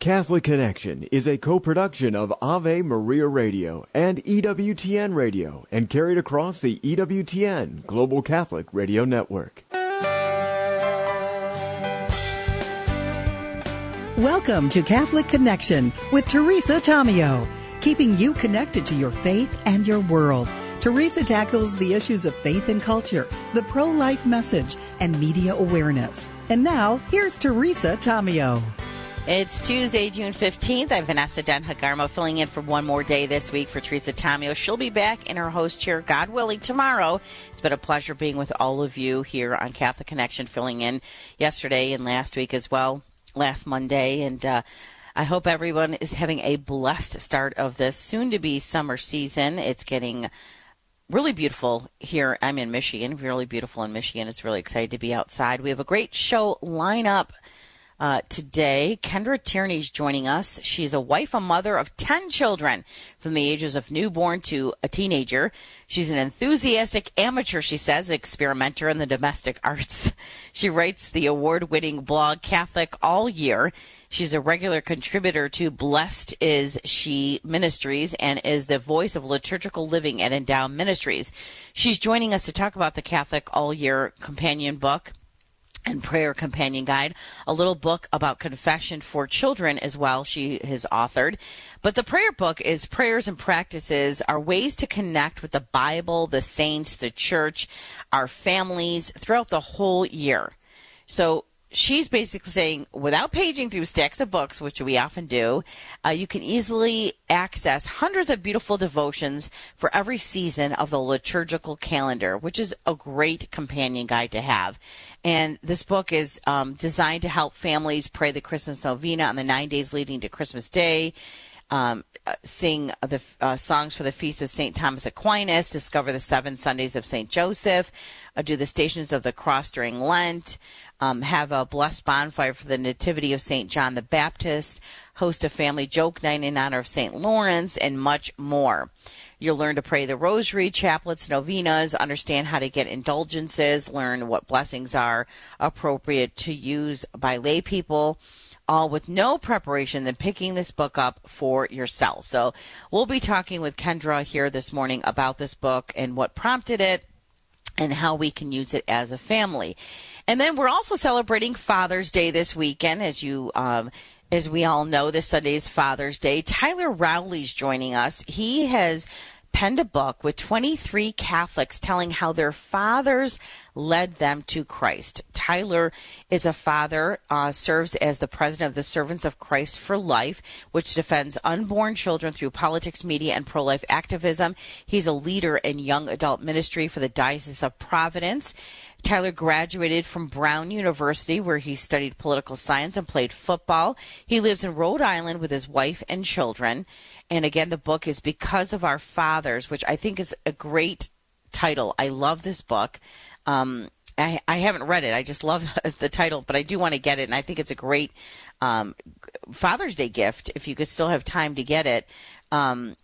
Catholic Connection is a co-production of Ave Maria Radio and EWTN Radio and carried across the EWTN Global Catholic Radio Network. Welcome to Catholic Connection with Teresa Tomeo, keeping you connected to your faith and your world. Teresa tackles the issues of faith and culture, the pro-life message, and media awareness. And now, here's Teresa Tomeo. It's Tuesday, June 15th. I'm Vanessa Den-Hagarmo filling in for one more day this week for Teresa Tomeo. She'll be back in her host chair, God willing, tomorrow. It's been a pleasure being with all of you here on Catholic Connection, filling in yesterday and last week as well, last Monday. And I hope everyone is having a blessed start of this soon-to-be summer season. It's getting really beautiful here. I'm in Michigan, really beautiful in Michigan. It's really excited to be outside. We have a great show lineup today. Kendra Tierney's joining us. She's a wife, a mother of 10 children from the ages of newborn to a teenager. She's an enthusiastic amateur, she says, experimenter in the domestic arts. She writes the award-winning blog Catholic All Year. She's a regular contributor to Blessed Is She Ministries and is the voice of liturgical living at Endow Ministries. She's joining us to talk about the Catholic All Year companion book and prayer companion guide, a little book about confession for children as well she has authored. But the prayer book is Prayers and Practices are ways to connect with the Bible, the saints, the church, our families throughout the whole year. So she's basically saying, without paging through stacks of books, which we often do, you can easily access hundreds of beautiful devotions for every season of the liturgical calendar, which is a great companion guide to have. And this book is designed to help families pray the Christmas novena on the 9 days leading to Christmas Day, sing the songs for the Feast of St. Thomas Aquinas, discover the 7 Sundays of St. Joseph, do the Stations of the Cross during Lent, have a blessed bonfire for the Nativity of St. John the Baptist, host a family joke night in honor of St. Lawrence, and much more. You'll learn to pray the rosary, chaplets, novenas, understand how to get indulgences, learn what blessings are appropriate to use by lay people, all with no preparation than picking this book up for yourself. So we'll be talking with Kendra here this morning about this book and what prompted it and how we can use it as a family. And then we're also celebrating Father's Day this weekend. As we all know, this Sunday is Father's Day. Tyler Rowley's joining us. He has penned a book with 23 Catholics telling how their fathers led them to Christ. Tyler is a father, serves as the president of the Servants of Christ for Life, which defends unborn children through politics, media, and pro-life activism. He's a leader in young adult ministry for the Diocese of Providence. Tyler graduated from Brown University, where he studied political science and played football. He lives in Rhode Island with his wife and children. And again, the book is Because of Our Fathers, which I think is a great title. I love this book. I haven't read it. I just love the title, but I do want to get it. And I think it's a great Father's Day gift if you could still have time to get it. And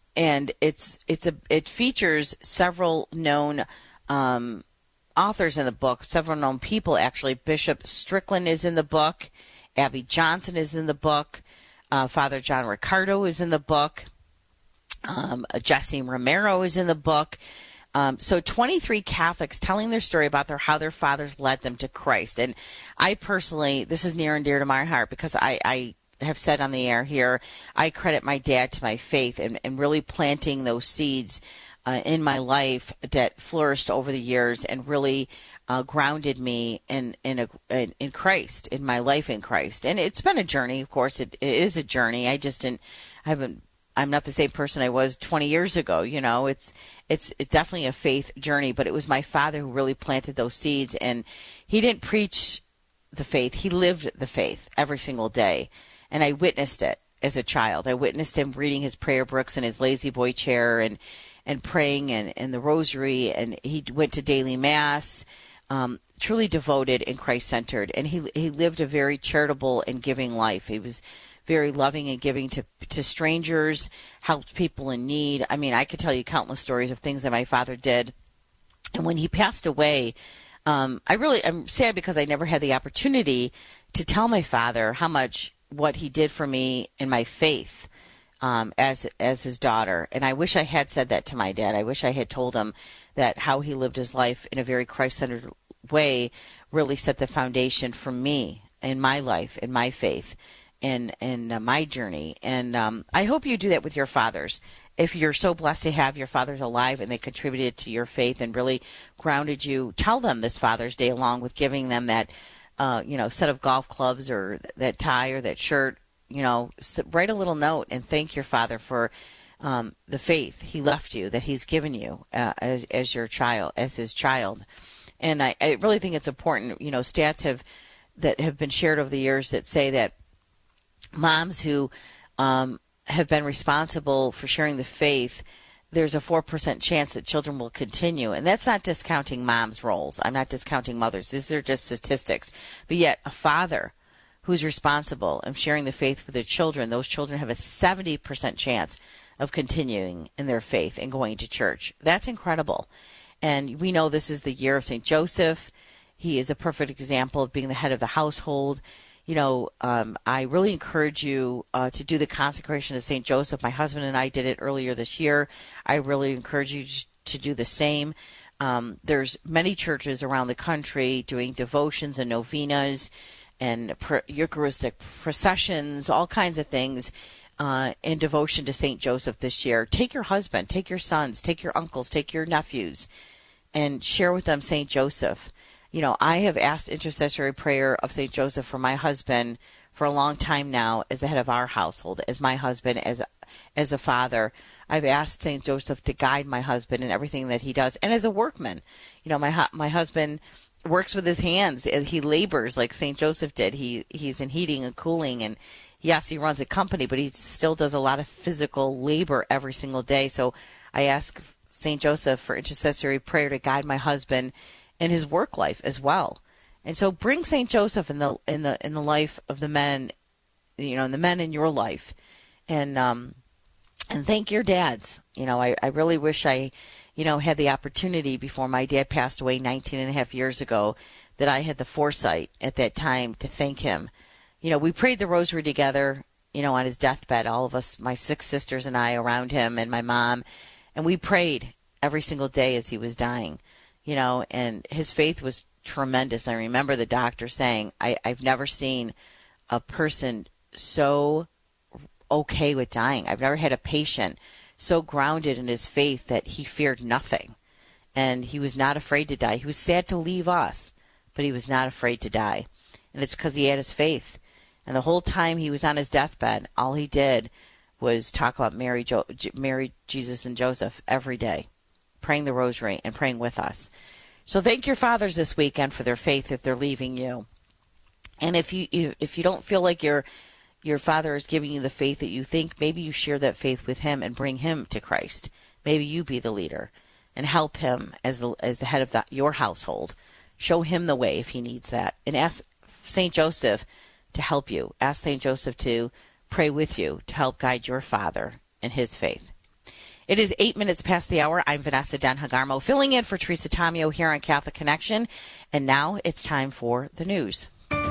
it features several known authors in the book, several known people actually. Bishop Strickland is in the book. Abby Johnson is in the book. Father John Ricardo is in the book. Jesse Romero is in the book. So 23 Catholics telling their story about how their fathers led them to Christ. And I personally, this is near and dear to my heart because I have said on the air here, I credit my dad to my faith and really planting those seeds in my life that flourished over the years and really grounded me in Christ, in my life in Christ. And it's been a journey, of course. It is a journey. I'm not the same person I was 20 years ago. You know, it's definitely a faith journey, but it was my father who really planted those seeds, and he didn't preach the faith. He lived the faith every single day. And I witnessed it as a child. I witnessed him reading his prayer books in his lazy boy chair and praying and the rosary, and he went to daily mass, truly devoted and Christ-centered. And he lived a very charitable and giving life. He was very loving and giving to strangers, helped people in need. I mean, I could tell you countless stories of things that my father did. And when he passed away, I'm sad because I never had the opportunity to tell my father how much what he did for me in my faith as his daughter. And I wish I had said that to my dad. I wish I had told him that how he lived his life in a very Christ-centered way really set the foundation for me in my life, in my faith, in my journey. And I hope you do that with your fathers. If you're so blessed to have your fathers alive and they contributed to your faith and really grounded you, tell them this Father's Day along with giving them that set of golf clubs or that tie or that shirt. Write a little note and thank your father for the faith he left you, that he's given you as your child, as his child. And I really think it's important. Stats that have been shared over the years that say that moms who have been responsible for sharing the faith, there's a 4% chance that children will continue. And that's not discounting moms' roles. I'm not discounting mothers. These are just statistics. But yet a father who's responsible and sharing the faith with their children, those children have a 70% chance of continuing in their faith and going to church. That's incredible. And we know this is the year of St. Joseph. He is a perfect example of being the head of the household. I really encourage you to do the consecration of St. Joseph. My husband and I did it earlier this year. I really encourage you to do the same. There's many churches around the country doing devotions and novenas and Eucharistic processions, all kinds of things in devotion to St. Joseph this year. Take your husband, take your sons, take your uncles, take your nephews, and share with them St. Joseph. I have asked intercessory prayer of St. Joseph for my husband for a long time now as the head of our household, as my husband, as a father. I've asked St. Joseph to guide my husband in everything that he does. And as a workman, my husband works with his hands. He labors like St. Joseph did. He's in heating and cooling, and yes, he runs a company, but he still does a lot of physical labor every single day. So I ask St. Joseph for intercessory prayer to guide my husband in his work life as well. And so bring St. Joseph in the life of the men, and the men in your life, and thank your dads. I really wish I had the opportunity before my dad passed away 19 and a half years ago, that I had the foresight at that time to thank him. We prayed the rosary together, on his deathbed, all of us, my 6 sisters and I around him and my mom, and we prayed every single day as he was dying, and his faith was tremendous. I remember the doctor saying, I've never seen a person so okay with dying. I've never had a patient so grounded in his faith that he feared nothing, and he was not afraid to die. He was sad to leave us, but he was not afraid to die, and it's because he had his faith. And the whole time he was on his deathbed, all he did was talk about Mary, Jesus, and Joseph every day, praying the rosary and praying with us. So thank your fathers this weekend for their faith if they're leaving you. And if you don't feel like your father is giving you the faith that you think, maybe you share that faith with him and bring him to Christ. Maybe you be the leader and help him as the head of your household. Show him the way if he needs that. And ask St. Joseph to help you. Ask St. Joseph to pray with you to help guide your father in his faith. It is 8 minutes past the hour. I'm Vanessa Denhagarmo, filling in for Teresa Tomeo here on Catholic Connection. And now it's time for the news.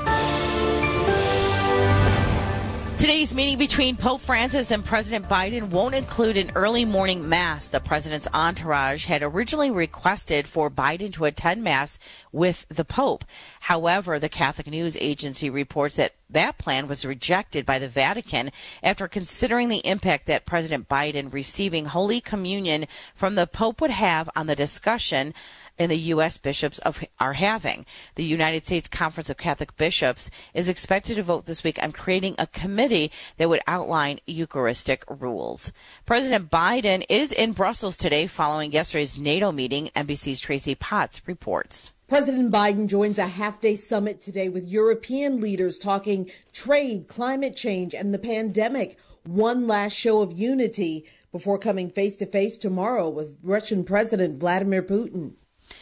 Today's meeting between Pope Francis and President Biden won't include an early morning mass. The president's entourage had originally requested for Biden to attend mass with the Pope. However, the Catholic News Agency reports that plan was rejected by the Vatican after considering the impact that President Biden receiving Holy Communion from the Pope would have on the discussion in the U.S. bishops are having. The United States Conference of Catholic Bishops is expected to vote this week on creating a committee that would outline Eucharistic rules. President Biden is in Brussels today following yesterday's NATO meeting. NBC's Tracy Potts reports. President Biden joins a half-day summit today with European leaders talking trade, climate change, and the pandemic. One last show of unity before coming face-to-face tomorrow with Russian President Vladimir Putin.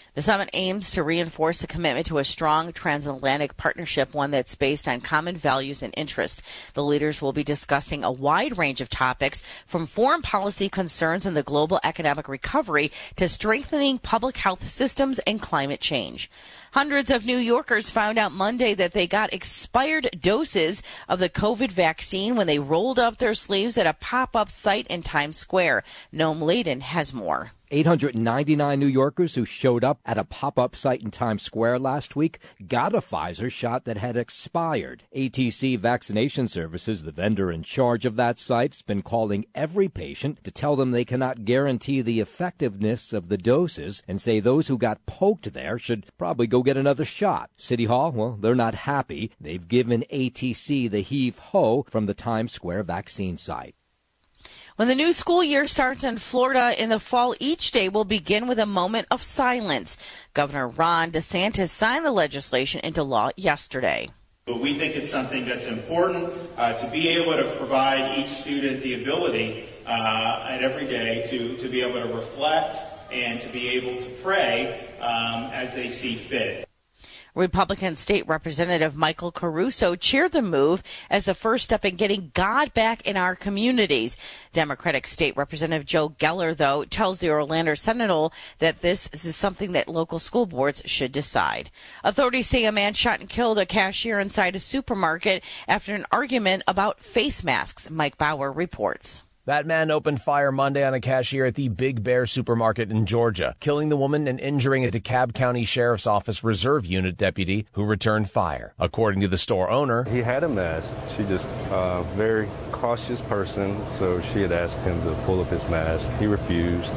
The summit aims to reinforce the commitment to a strong transatlantic partnership, one that's based on common values and interests. The leaders will be discussing a wide range of topics, from foreign policy concerns and the global economic recovery to strengthening public health systems and climate change. Hundreds of New Yorkers found out Monday that they got expired doses of the COVID vaccine when they rolled up their sleeves at a pop-up site in Times Square. Noam Laden has more. 899 New Yorkers who showed up at a pop-up site in Times Square last week got a Pfizer shot that had expired. ATC Vaccination Services, the vendor in charge of that site, has been calling every patient to tell them they cannot guarantee the effectiveness of the doses and say those who got poked there should probably go get another shot. City Hall, well, they're not happy. They've given ATC the heave-ho from the Times Square vaccine site. When the new school year starts in Florida in the fall, each day will begin with a moment of silence. Governor Ron DeSantis signed the legislation into law yesterday. But we think it's something that's important to be able to provide each student the ability at every day to be able to reflect and to be able to pray as they see fit. Republican State Representative Michael Caruso cheered the move as the first step in getting God back in our communities. Democratic State Representative Joe Geller, though, tells the Orlando Sentinel that this is something that local school boards should decide. Authorities say a man shot and killed a cashier inside a supermarket after an argument about face masks. Mike Bauer reports. That man opened fire Monday on a cashier at the Big Bear supermarket in Georgia, killing the woman and injuring a DeKalb County Sheriff's Office Reserve Unit deputy who returned fire. According to the store owner, he had a mask. She just a very cautious person, so she had asked him to pull up his mask. He refused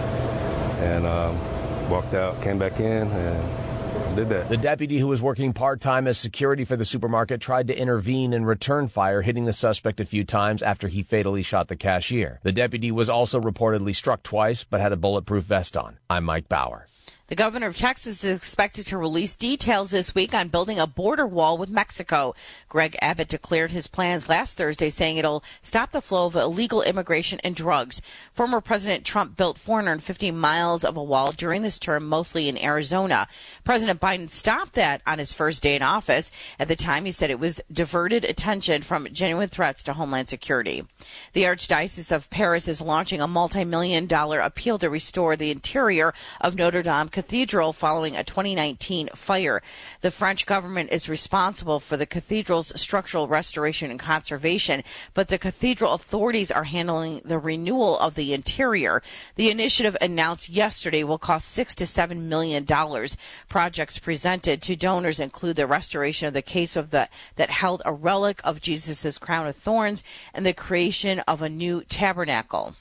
and walked out, came back in, and did that. The deputy, who was working part-time as security for the supermarket, tried to intervene and return fire, hitting the suspect a few times after he fatally shot the cashier. The deputy was also reportedly struck twice, but had a bulletproof vest on. I'm Mike Bauer. The governor of Texas is expected to release details this week on building a border wall with Mexico. Greg Abbott declared his plans last Thursday, saying it'll stop the flow of illegal immigration and drugs. Former President Trump built 450 miles of a wall during this term, mostly in Arizona. President Biden stopped that on his first day in office. At the time, he said it was diverted attention from genuine threats to Homeland Security. The Archdiocese of Paris is launching a multi-million-dollar appeal to restore the interior of Notre Dame Cathedral following a 2019 fire. The French government is responsible for the cathedral's structural restoration and conservation, but the cathedral authorities are handling the renewal of the interior. The initiative, announced yesterday, will cost $6 to $7 million. Projects presented to donors include the restoration of the case that held a relic of Jesus' crown of thorns and the creation of a new tabernacle.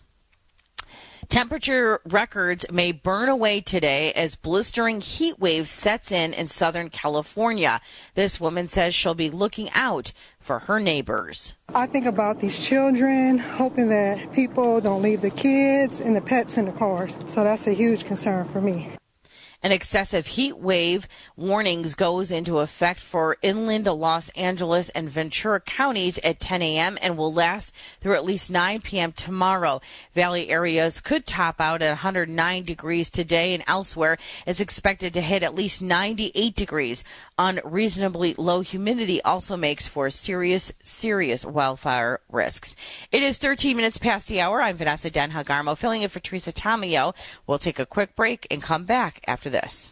Temperature records may burn away today as blistering heat wave sets in Southern California. This woman says she'll be looking out for her neighbors. I think about these children, hoping that people don't leave the kids and the pets in the cars. So that's a huge concern for me. An excessive heat wave warnings goes into effect for inland Los Angeles and Ventura counties at 10 a.m. and will last through at least 9 p.m. tomorrow. Valley areas could top out at 109 degrees today, and elsewhere is expected to hit at least 98 degrees. Unreasonably low humidity also makes for serious wildfire risks. It is 13 minutes past the hour. I'm Vanessa Denhagarmo, filling in for Teresa Tomeo. We'll take a quick break and come back after this.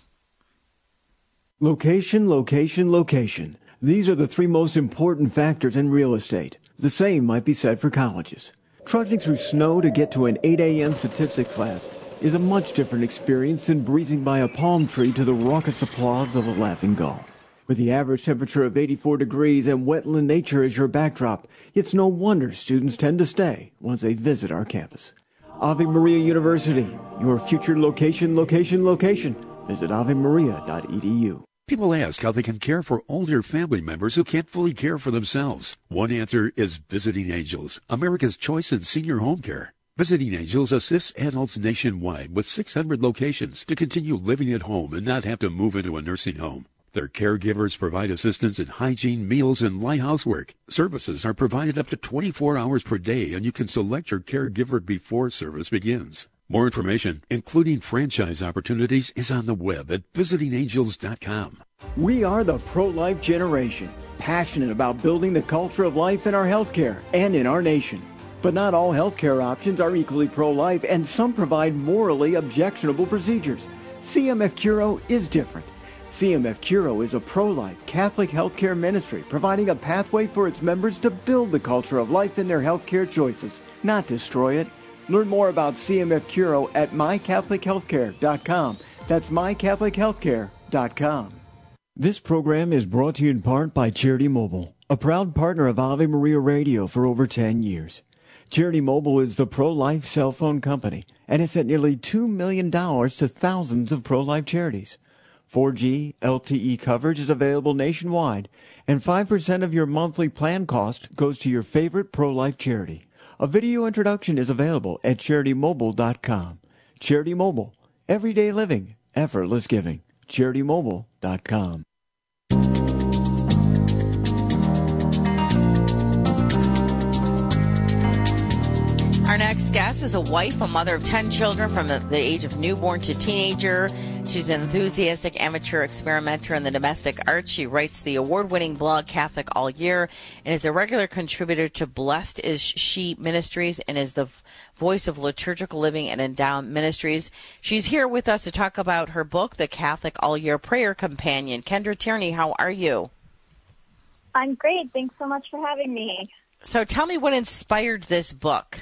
Location, location, location. These are the three most important factors in real estate. The same might be said for colleges. Trudging through snow to get to an 8 a.m. statistics class is a much different experience than breezing by a palm tree to the raucous applause of a laughing gull. With the average temperature of 84 degrees and wetland nature as your backdrop, it's no wonder students tend to stay once they visit our campus. Ave Maria University, your future location, location, location. Visit avemaria.edu. People ask how they can care for older family members who can't fully care for themselves. One answer is Visiting Angels, America's choice in senior home care. Visiting Angels assists adults nationwide with 600 locations to continue living at home and not have to move into a nursing home. Their caregivers provide assistance in hygiene, meals, and light housework. Services are provided up to 24 hours per day, and you can select your caregiver before service begins. More information, including franchise opportunities, is on the web at visitingangels.com. We are the pro-life generation, passionate about building the culture of life in our healthcare and in our nation. But not all healthcare options are equally pro-life, and some provide morally objectionable procedures. CMF Curo is different. CMF Curo is a pro-life Catholic healthcare ministry providing a pathway for its members to build the culture of life in their healthcare choices, not destroy it. Learn more about CMF Curo at mycatholichealthcare.com. That's mycatholichealthcare.com. This program is brought to you in part by Charity Mobile, a proud partner of Ave Maria Radio for over 10 years. Charity Mobile is the pro-life cell phone company and has sent nearly $2 million to thousands of pro-life charities. 4G LTE coverage is available nationwide, and 5% of your monthly plan cost goes to your favorite pro-life charity. A video introduction is available at CharityMobile.com. Charity Mobile. Everyday living. Effortless giving. CharityMobile.com. Our next guest is a wife, a mother of 10 children from the age of newborn to teenager. She's an enthusiastic amateur experimenter in the domestic arts. She writes the award-winning blog Catholic All Year and is a regular contributor to Blessed Is She Ministries and is the voice of Liturgical Living and Endowment Ministries. She's here with us to talk about her book, The Catholic All Year Prayer Companion. Kendra Tierney, how are you? I'm great. Thanks so much for having me. So tell me what inspired this book.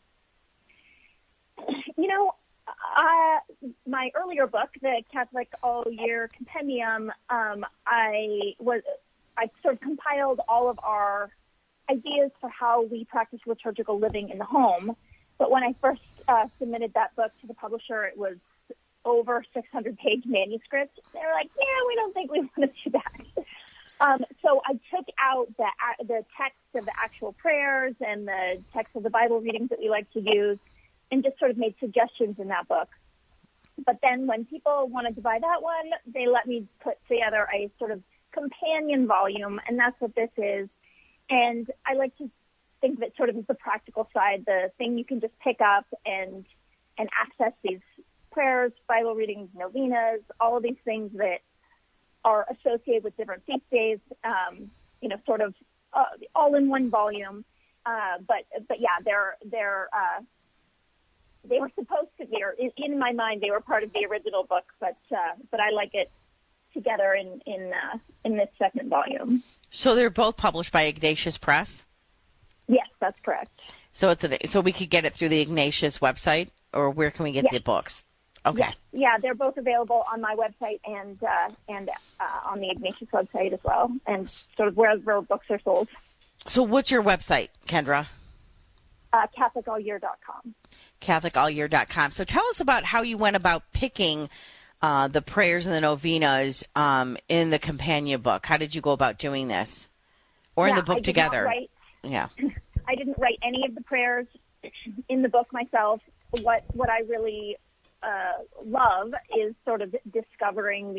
You know, my earlier book, the Catholic All Year Compendium, I sort of compiled all of our ideas for how we practice liturgical living in the home. But when I first submitted that book to the publisher, it was over 600-page manuscript. They were like, "Yeah, we don't think we want to do that." So I took out the text of the actual prayers and the text of the Bible readings that we like to use, and just sort of made suggestions in that book. But then when people wanted to buy that one, they let me put together a sort of companion volume, and that's what this is. And I like to think of it sort of as the practical side, the thing you can just pick up and access these prayers, Bible readings, novenas, all of these things that are associated with different feast days, sort of all in one volume. But yeah, they were supposed to be, or in my mind, they were part of the original book, but I like it together in this second volume. So they're both published by Ignatius Press? Yes, that's correct. So so we could get it through the Ignatius website, or where can we get the books? Okay. Yeah, they're both available on my website and on the Ignatius website as well, and sort of wherever books are sold. So what's your website, Kendra? CatholicAllYear.com. CatholicAllYear.com. So tell us about how you went about picking the prayers and the novenas in the companion book. How did you go about doing this? Or in the book together? I didn't write any of the prayers in the book myself. What I really love is sort of rediscovering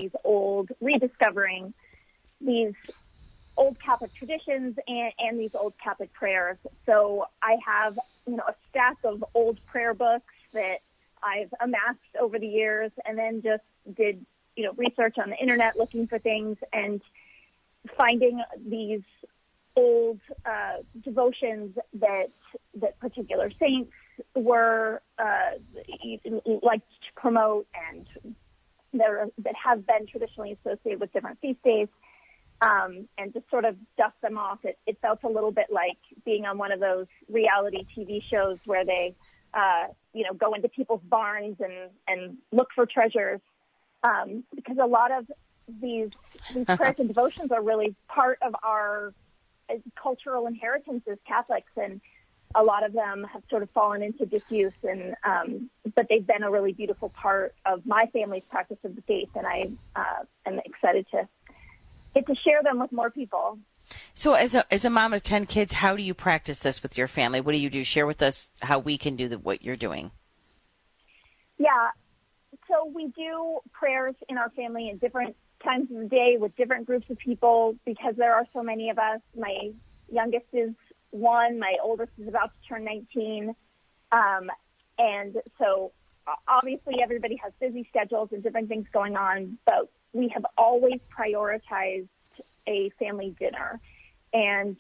these old Catholic traditions and these old Catholic prayers. So I have, a stack of old prayer books that I've amassed over the years, and then just did, research on the internet, looking for things and finding these old devotions that particular saints were like to promote and that have been traditionally associated with different feast days. And just sort of dust them off. It felt a little bit like being on one of those reality TV shows where they, go into people's barns and look for treasures. Because a lot of these prayers and devotions are really part of our cultural inheritance as Catholics, and a lot of them have sort of fallen into disuse. And but they've been a really beautiful part of my family's practice of the faith, and I am excited to get to share them with more people. So as a mom of 10 kids, how do you practice this with your family? What do you do? Share with us how we can do what you're doing. Yeah. So we do prayers in our family at different times of the day with different groups of people because there are so many of us. My youngest is 1. My oldest is about to turn 19. And so obviously everybody has busy schedules and different things going on, but we have always prioritized a family dinner. And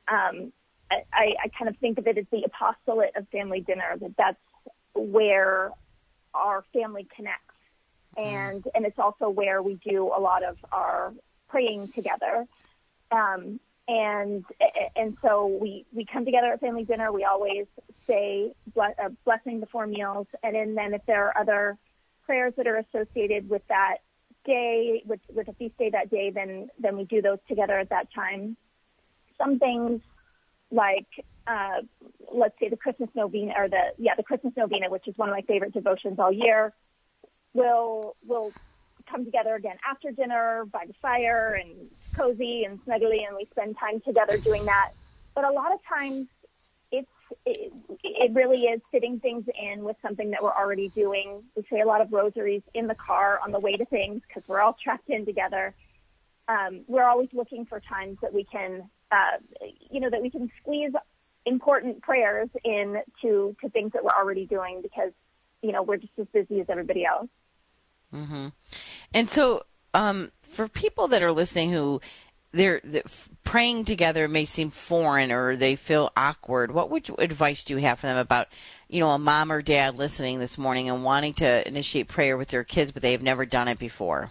I kind of think of it as the apostolate of family dinner, that's where our family connects. And it's also where we do a lot of our praying together. And so we come together at family dinner. We always say a blessing before meals. And then if there are other prayers that are associated with that day, with a feast day that day, then we do those together at that time. Some things like, let's say the Christmas Novena, the Christmas Novena, which is one of my favorite devotions all year, we'll come together again after dinner by the fire and cozy and snuggly, and we spend time together doing that. But a lot of times it really is fitting things in with something that we're already doing. We say a lot of rosaries in the car on the way to things because we're all trapped in together. We're always looking for times that we can, that we can squeeze important prayers in to things that we're already doing because, we're just as busy as everybody else. Mm-hmm. And so for people that are listening who they're praying together may seem foreign or they feel awkward, what advice do you have for them about, a mom or dad listening this morning and wanting to initiate prayer with their kids, but they've never done it before?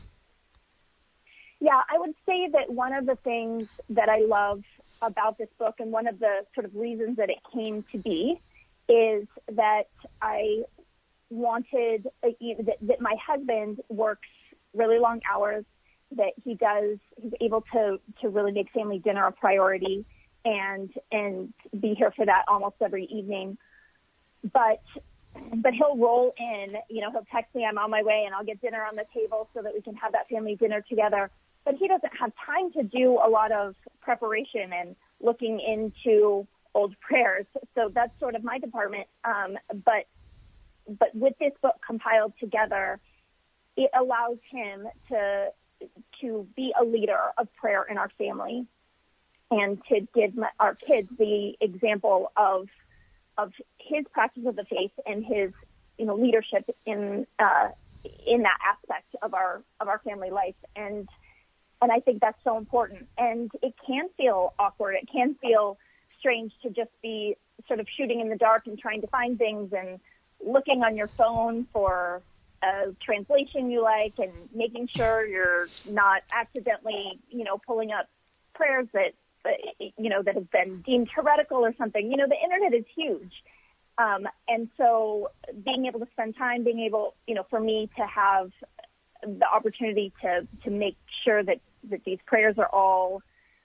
Yeah, I would say that one of the things that I love about this book and one of the sort of reasons that it came to be is that I wanted that my husband works really long hours, that he's able to really make family dinner a priority and be here for that almost every evening. But he'll roll in, he'll text me, I'm on my way, and I'll get dinner on the table so that we can have that family dinner together. But he doesn't have time to do a lot of preparation and looking into old prayers. So that's sort of my department. But with this book compiled together, it allows him to be a leader of prayer in our family and to give our kids the example of his practice of the faith and his leadership in that aspect of our family life. And I think that's so important. And it can feel awkward. It can feel strange to just be sort of shooting in the dark and trying to find things and looking on your phone for a translation you like and making sure you're not accidentally, pulling up prayers that have been deemed heretical or something. The internet is huge. And so being able to spend time, being able, for me to have the opportunity to make sure that these prayers are all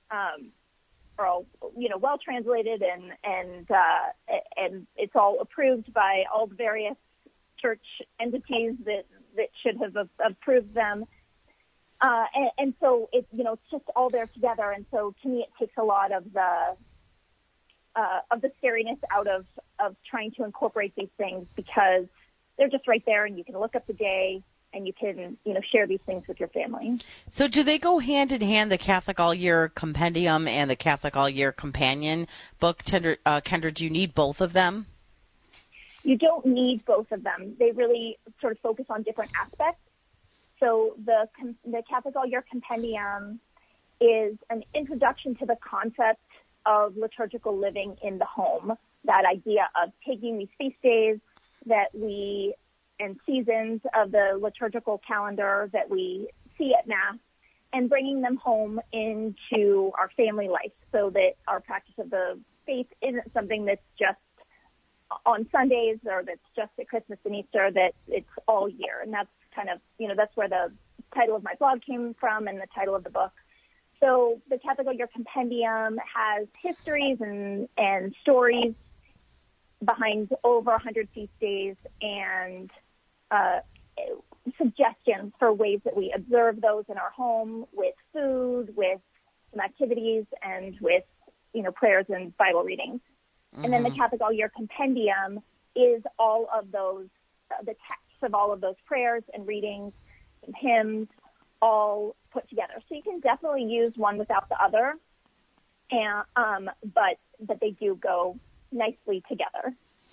well translated and it's all approved by all the various church entities that should have approved them. And so it's just all there together. And so to me, it takes a lot of the scariness out of trying to incorporate these things because they're just right there and you can look up the day and you can, share these things with your family. So do they go hand in hand, the Catholic All Year Compendium and the Catholic All Year Companion book? Kendra, do you need both of them? You don't need both of them. They really sort of focus on different aspects. So the Catholic All Year Compendium is an introduction to the concept of liturgical living in the home, that idea of taking these feast days and seasons of the liturgical calendar that we see at Mass and bringing them home into our family life so that our practice of the faith isn't something that's just on Sundays or that's just at Christmas and Easter, that it's all year. And that's kind of, that's where the title of my blog came from and the title of the book. So the Catholic All Year Compendium has histories and stories behind over 100 feast days and suggestions for ways that we observe those in our home with food, with some activities, and with, prayers and Bible readings. Mm-hmm. And then the Catholic All Year Compendium is all of those, the texts of all of those prayers and readings and hymns all put together. So you can definitely use one without the other, and but they do go nicely together.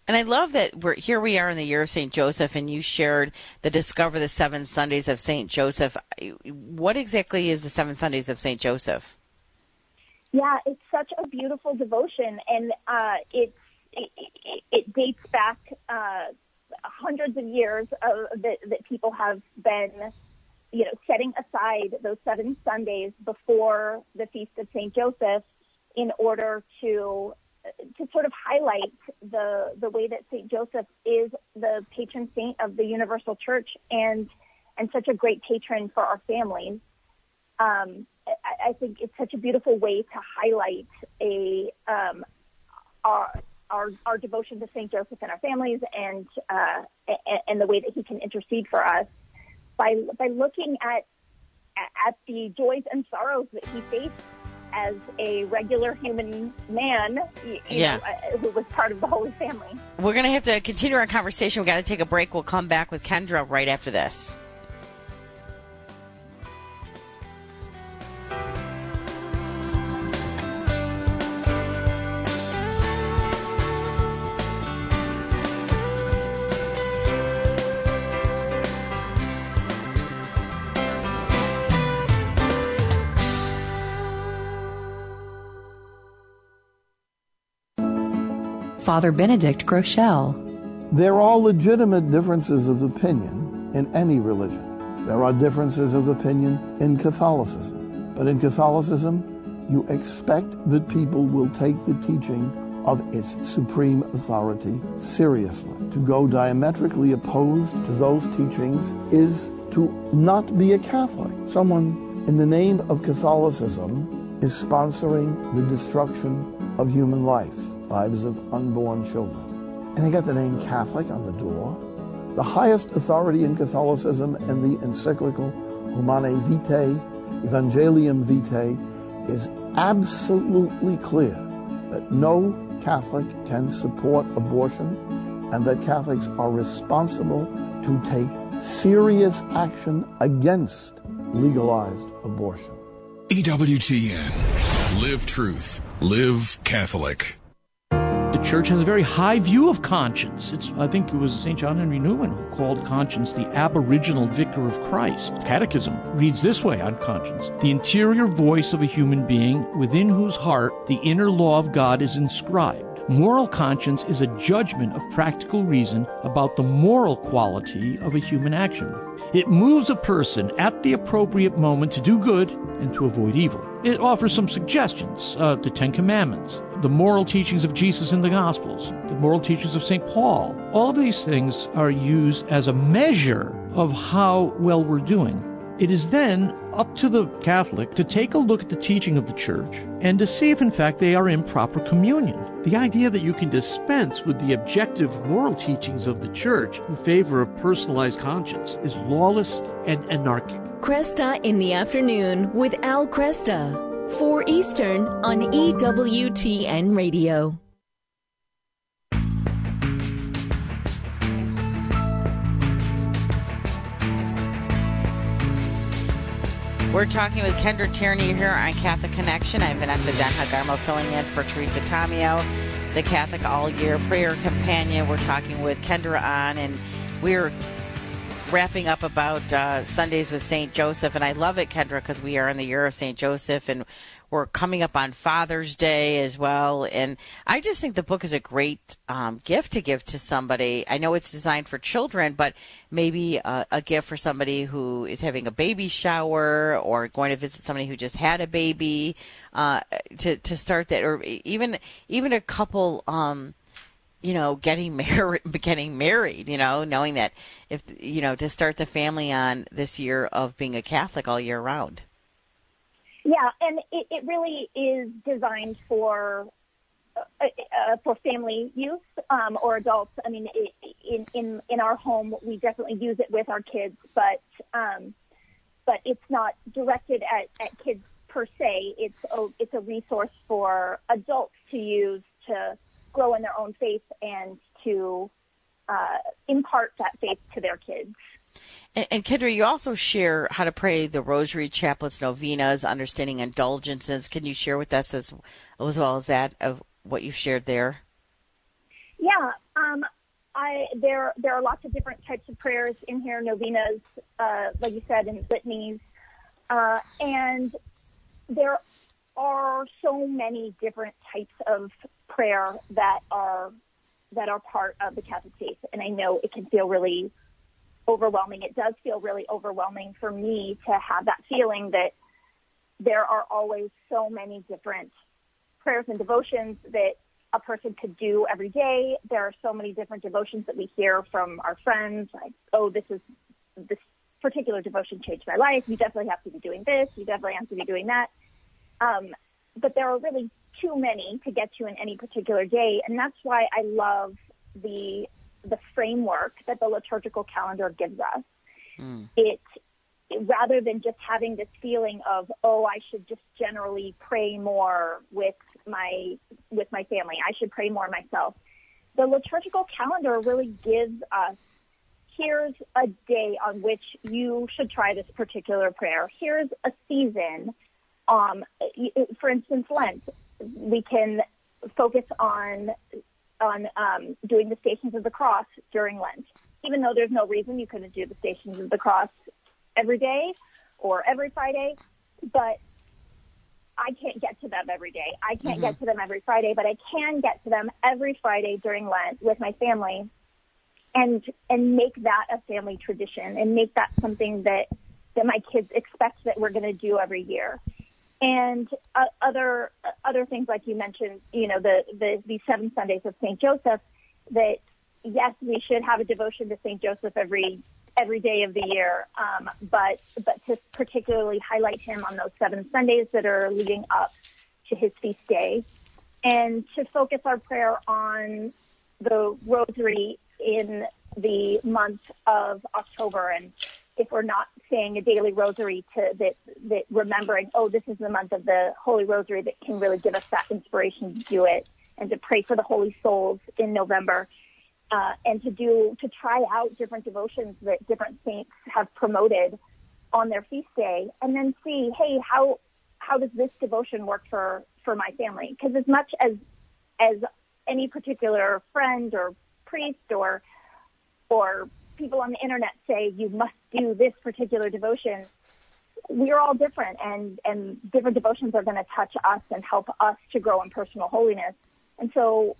And I love that we are in the year of St. Joseph, and you shared the Discover the Seven Sundays of St. Joseph. What exactly is the Seven Sundays of St. Joseph? Yeah, it's such a beautiful devotion, and it dates back hundreds of years that people have been, setting aside those 7 Sundays before the Feast of St. Joseph in order to sort of highlight the way that St. Joseph is the patron saint of the Universal Church and such a great patron for our families. I think it's such a beautiful way to highlight our devotion to St. Joseph and our families and the way that he can intercede for us by looking at the joys and sorrows that he faced as a regular human man, who was part of the Holy Family. We're going to have to continue our conversation. We've got to take a break. We'll come back with Kendra right after this. Father Benedict Groeschel. There are legitimate differences of opinion in any religion. There are differences of opinion in Catholicism. But in Catholicism, you expect that people will take the teaching of its supreme authority seriously. To go diametrically opposed to those teachings is to not be a Catholic. Someone in the name of Catholicism is sponsoring the destruction of human life. Lives of unborn children. And they got the name Catholic on the door. The highest authority in Catholicism in the encyclical Humanae Vitae, Evangelium Vitae, is absolutely clear that no Catholic can support abortion and that Catholics are responsible to take serious action against legalized abortion. EWTN. Live truth. Live Catholic. The church has a very high view of conscience. I think it was St. John Henry Newman who called conscience the aboriginal vicar of Christ. Catechism reads this way on conscience: the interior voice of a human being within whose heart the inner law of God is inscribed. Moral conscience is a judgment of practical reason about the moral quality of a human action. It moves a person at the appropriate moment to do good and to avoid evil. It offers some suggestions, the Ten Commandments, the moral teachings of Jesus in the Gospels, the moral teachings of St. Paul. All of these things are used as a measure of how well we're doing. It is then up to the Catholic to take a look at the teaching of the Church and to see if in fact they are in proper communion. The idea that you can dispense with the objective moral teachings of the Church in favor of personalized conscience is lawless and anarchic. Cresta in the Afternoon with Al Cresta, 4 Eastern on EWTN Radio. We're talking with Kendra Tierney here on Catholic Connection. I'm Vanessa Denha-Garmo filling in for Teresa Tomeo, the Catholic All-Year Prayer Companion. We're talking with Kendra on, and we're wrapping up about Sundays with St. Joseph. And I love it, Kendra, because we are in the year of St. Joseph, and we're coming up on Father's Day as well. And I just think the book is a great gift to give to somebody. I know it's designed for children, but maybe a gift for somebody who is having a baby shower or going to visit somebody who just had a baby, to start that, or even a couple, getting married, knowing that to start the family on this year of being a Catholic all year round. Yeah, and it really is designed for family use or adults. I mean, in our home, we definitely use it with our kids, but it's not directed at kids per se. It's a resource for adults to use to grow in their own faith and to impart that faith to their kids. And Kendra, you also share how to pray the Rosary, Chaplets, Novenas, understanding indulgences. Can you share with us as well as that of what you've shared there? Yeah, There are lots of different types of prayers in here, novenas, like you said, and litanies, and there are so many different types of prayer that are part of the Catholic faith, and I know it can feel really overwhelming. It does feel really overwhelming for me to have that feeling that there are always so many different prayers and devotions that a person could do every day. There are so many different devotions that we hear from our friends, like, oh, this particular devotion changed my life. You definitely have to be doing this. You definitely have to be doing that. But there are really too many to get to in any particular day, and that's why I love the framework that the liturgical calendar gives us. It rather than just having this feeling of, oh, I should just generally pray more with my family. I should pray more myself. The liturgical calendar really gives us, here's a day on which you should try this particular prayer. Here's a season. For instance, Lent. We can focus on doing the Stations of the Cross during Lent, even though there's no reason you couldn't do the Stations of the Cross every day or every Friday, but I can't get to them every day. I can't get to them every Friday, but I can get to them every Friday during Lent with my family and make that a family tradition and make that something that my kids expect that we're going to do every year. And other things like you mentioned, the 7 Sundays of St. Joseph, that yes, we should have a devotion to St. Joseph every day of the year, but to particularly highlight him on those 7 Sundays that are leading up to his feast day, and to focus our prayer on the rosary in the month of October. And if we're not saying a daily rosary, that remembering, oh, this is the month of the Holy Rosary, that can really give us that inspiration to do it, and to pray for the Holy Souls in November, and to try out different devotions that different saints have promoted on their feast day, and then see, hey, how does this devotion work for my family? Because as much as any particular friend or priest or people on the internet say you must do this particular devotion, we're all different, and different devotions are going to touch us and help us to grow in personal holiness. And so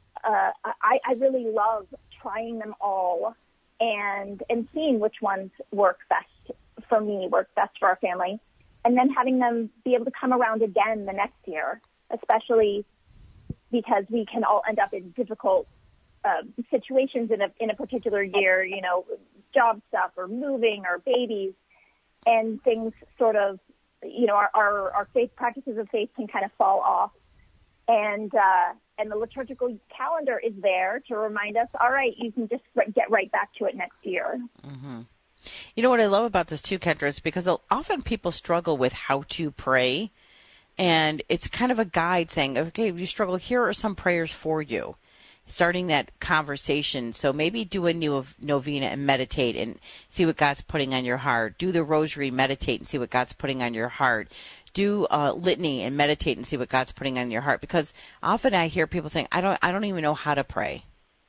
I really love trying them all and seeing which ones work best for me, work best for our family, and then having them be able to come around again the next year, especially because we can all end up in difficult situations in a particular year, job stuff or moving or babies, and things sort of, our faith practices of faith can kind of fall off. And the liturgical calendar is there to remind us, all right, you can just get right back to it next year. Mm-hmm. You know what I love about this too, Kendra, is because often people struggle with how to pray, and it's kind of a guide saying, okay, if you struggle, here are some prayers for you. Starting that conversation. So maybe do a new novena and meditate and see what God's putting on your heart. Do the rosary, meditate and see what God's putting on your heart. Do litany and meditate and see what God's putting on your heart. Because often I hear people saying, I don't even know how to pray.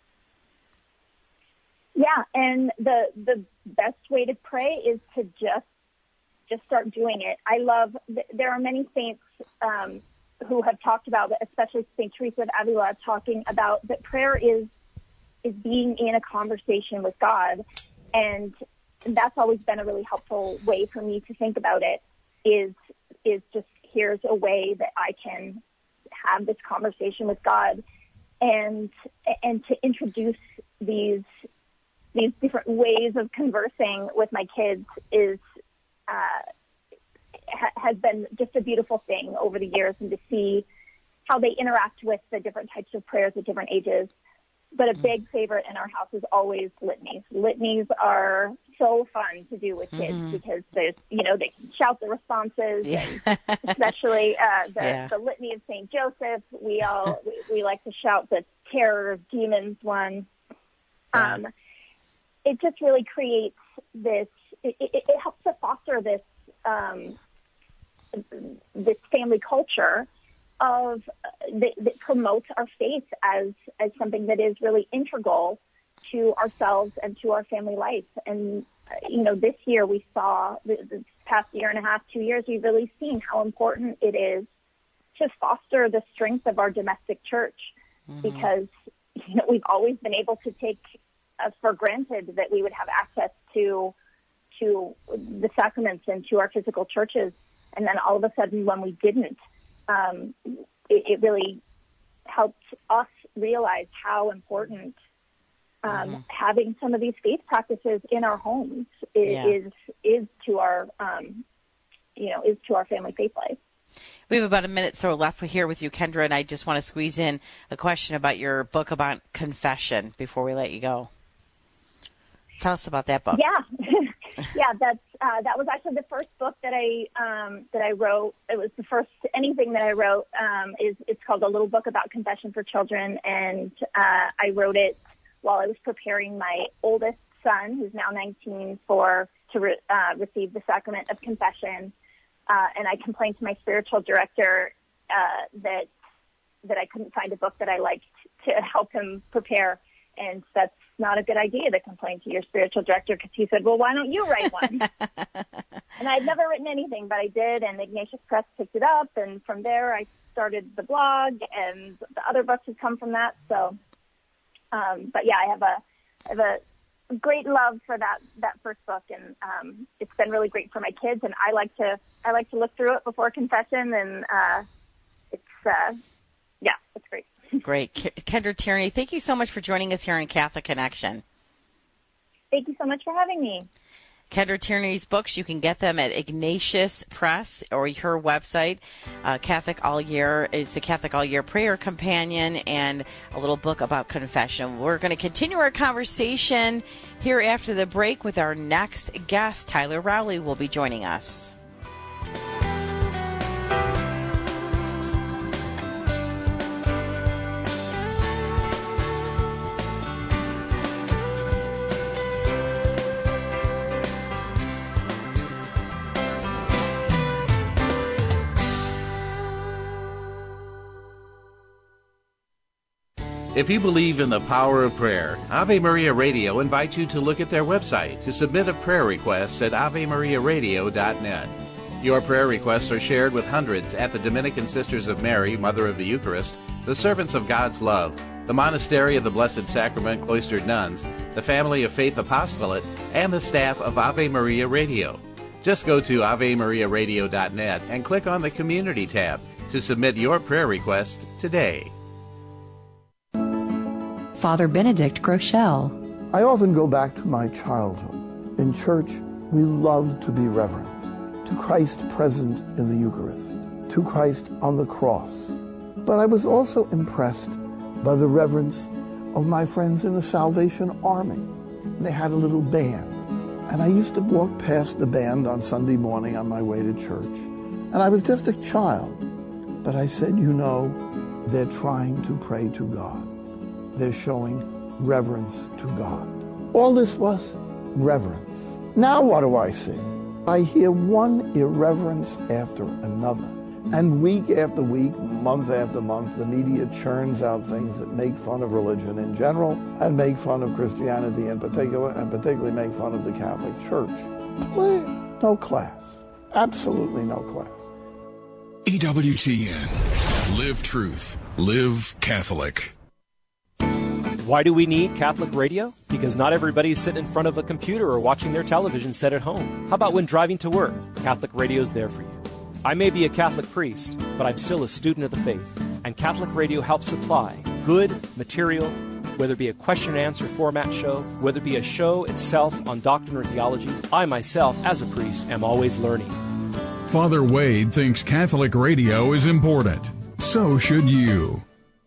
Yeah, and the best way to pray is to just start doing it. I love, there are many saints who have talked about, especially St. Teresa of Avila, talking about that prayer is being in a conversation with God. And that's always been a really helpful way for me to think about it, is just, here's a way that I can have this conversation with God, and to introduce these different ways of conversing with my kids has been just a beautiful thing over the years, and to see how they interact with the different types of prayers at different ages. But a big favorite in our house is always litanies. Litanies are so fun to do with kids because there's, they can shout the responses, and especially the Litany of St. Joseph. We like to shout the Terror of Demons one. It just really creates this, it helps to foster this family culture that promotes our faith as something that is really integral to ourselves and to our family life. And, this year we saw, this past year and a half, 2 years, we've really seen how important it is to foster the strength of our domestic church, because, we've always been able to take for granted that we would have access to the sacraments and to our physical churches. And then all of a sudden when we didn't, it really helped us realize how important having some of these faith practices in our homes is to our is to our family faith life. We have about a minute so left here with you, Kendra, and I just want to squeeze in a question about your book about confession before we let you go. Tell us about that book. Yeah, that was actually the first book that I wrote. It was the first anything that I wrote. It's called A Little Book About Confession for Children, and I wrote it while I was preparing my oldest son, who's now 19, to receive the sacrament of confession. And I complained to my spiritual director that I couldn't find a book that I liked to help him prepare, and that's not a good idea to complain to your spiritual director, because he said, well, why don't you write one? And I'd never written anything, but I did, and Ignatius Press picked it up, and from there I started the blog, and the other books have come from that. So, but yeah, I have a great love for that first book, and it's been really great for my kids, and I like to look through it before confession, and it's great. Great. Kendra Tierney, thank you so much for joining us here on Catholic Connection. Thank you so much for having me. Kendra Tierney's books, you can get them at Ignatius Press or her website, Catholic All Year. It's a Catholic All Year Prayer Companion and a little book about confession. We're going to continue our conversation here after the break with our next guest. Tyler Rowley will be joining us. If you believe in the power of prayer, Ave Maria Radio invites you to look at their website to submit a prayer request at AveMariaRadio.net. Your prayer requests are shared with hundreds at the Dominican Sisters of Mary, Mother of the Eucharist, the Servants of God's Love, the Monastery of the Blessed Sacrament Cloistered Nuns, the Family of Faith Apostolate, and the staff of Ave Maria Radio. Just go to AveMariaRadio.net and click on the Community tab to submit your prayer request today. Father Benedict Groeschel. I often go back to my childhood. In church, we love to be reverent to Christ present in the Eucharist, to Christ on the cross. But I was also impressed by the reverence of my friends in the Salvation Army. They had a little band, and I used to walk past the band on Sunday morning on my way to church. And I was just a child, but I said, they're trying to pray to God. They're showing reverence to God. All this was reverence. Now what do I see? I hear one irreverence after another. And week after week, month after month, the media churns out things that make fun of religion in general and make fun of Christianity in particular, and particularly make fun of the Catholic Church. No class. Absolutely no class. EWTN. Live truth. Live Catholic. Why do we need Catholic radio? Because not everybody's sitting in front of a computer or watching their television set at home. How about when driving to work? Catholic radio's there for you. I may be a Catholic priest, but I'm still a student of the faith, and Catholic radio helps supply good material, whether it be a question and answer format show, whether it be a show itself on doctrine or theology. I myself, as a priest, am always learning. Father Wade thinks Catholic radio is important. So should you.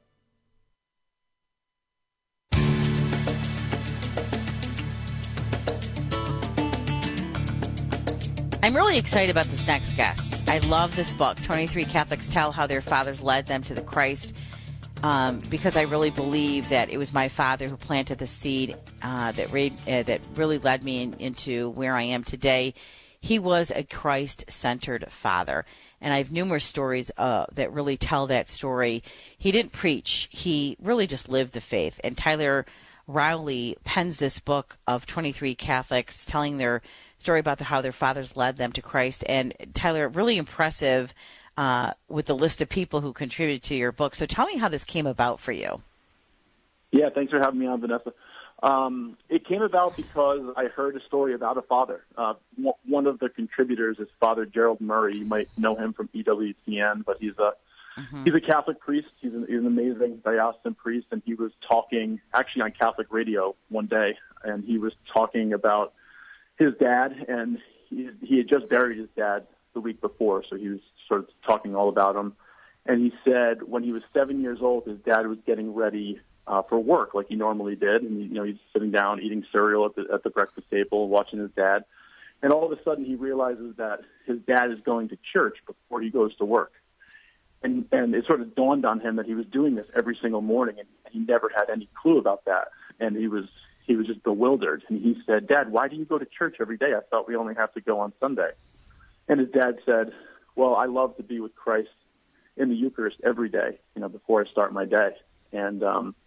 I'm really excited about this next guest. I love this book, 23 Catholics Tell How Their Fathers Led Them to the Christ, because I really believe that it was my father who planted the seed that really led me into where I am today. he was a Christ-centered father. And I have numerous stories that really tell that story. He didn't preach. He really just lived the faith. And Tyler Rowley pens this book of 23 Catholics telling their story about how their fathers led them to Christ. And Tyler, really impressive with the list of people who contributed to your book. So tell me how this came about for you. Yeah, thanks for having me on, Vanessa. It came about because I heard a story about a father. One of the contributors is Father Gerald Murray. You might know him from EWTN, but he's a Catholic priest. He's an amazing diocesan priest, and he was talking actually on Catholic radio one day, and he was talking about his dad, and he had just buried his dad the week before, so he was sort of talking all about him. And he said when he was 7 years old, his dad was getting ready for work like he normally did, and he's sitting down eating cereal at the breakfast table, watching his dad, and all of a sudden he realizes that his dad is going to church before he goes to work, and it sort of dawned on him that he was doing this every single morning, and he never had any clue about that, and he was just bewildered, and he said, "Dad, why do you go to church every day? I thought we only have to go on Sunday." And his dad said, "Well, I love to be with Christ in the Eucharist every day, before I start my day." And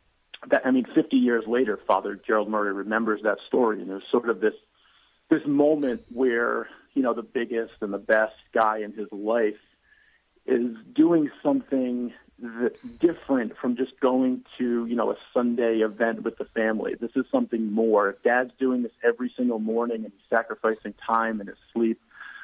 50 years later, Father Gerald Murray remembers that story, and there's sort of this moment where, the biggest and the best guy in his life is doing something that's different from just going to, a Sunday event with the family. This is something more. If Dad's doing this every single morning and he's sacrificing time and his sleep,